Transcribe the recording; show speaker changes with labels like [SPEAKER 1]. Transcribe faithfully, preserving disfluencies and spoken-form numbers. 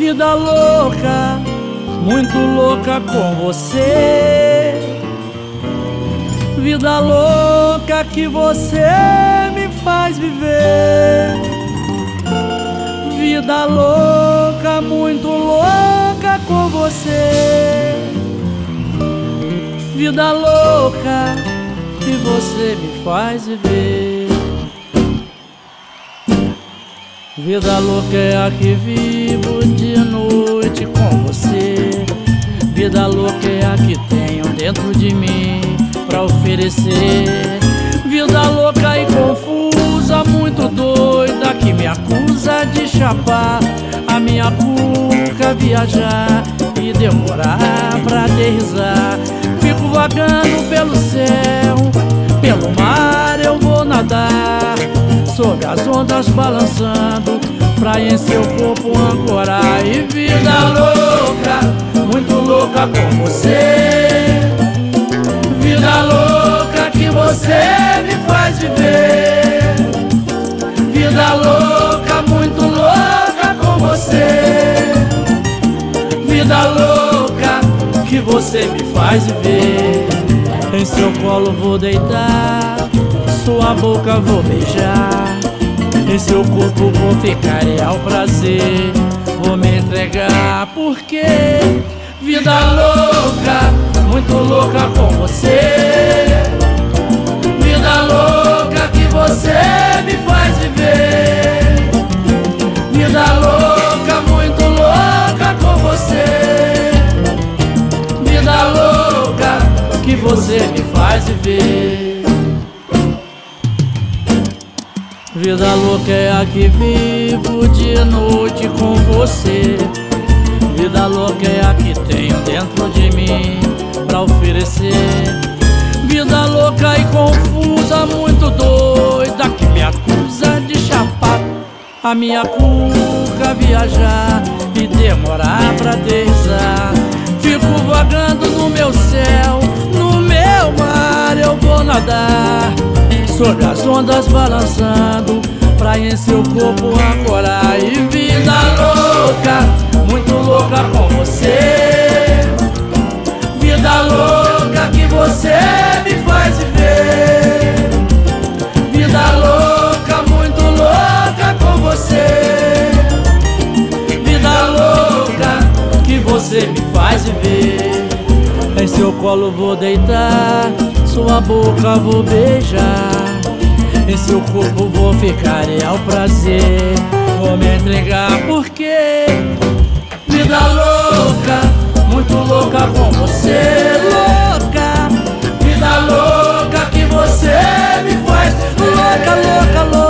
[SPEAKER 1] Vida louca, muito louca com você. Vida louca que você me faz viver. Vida louca, muito louca com você. Vida louca que você me faz viver. Vida louca é a que vivo de noite com você. Vida louca é a que tenho dentro de mim pra oferecer. Vida louca e confusa, muito doida, que me acusa de chapar. A minha cuca viajar e demorar pra aterrissar. Fico vagando pelo céu, pelo mar eu vou nadar, sob as ondas balançando, pra em seu corpo ancorar. E vida louca, muito louca com você. Vida louca que você me faz viver. Vida louca, muito louca com você. Vida louca que você me faz viver. Em seu colo vou deitar, sua boca vou beijar, em seu corpo vou ficar e ao prazer vou me entregar. Porque vida louca, muito louca com você. Vida louca que você me faz viver. Vida louca, muito louca com você. Vida louca que você me faz viver. Vida louca é a que vivo de noite com você. Vida louca é a que tenho dentro de mim pra oferecer. Vida louca e confusa, muito doida, que me acusa de chapar. A minha cuca viajar e demorar pra aterrissar. Fico vagando no meu céu, no meu mar eu vou nadar, sob as ondas balançando, pra em seu corpo ancorar. E vida louca, muito louca com você. Vida louca que você me faz viver. Vida louca, muito louca com você. Vida louca que você me faz viver. Em seu colo vou deitar, sua boca vou beijar, em seu corpo vou ficar e ao prazer vou me entregar. Porque vida louca, muito louca com você. Louca, vida louca que você me faz. Louca, louca, louca.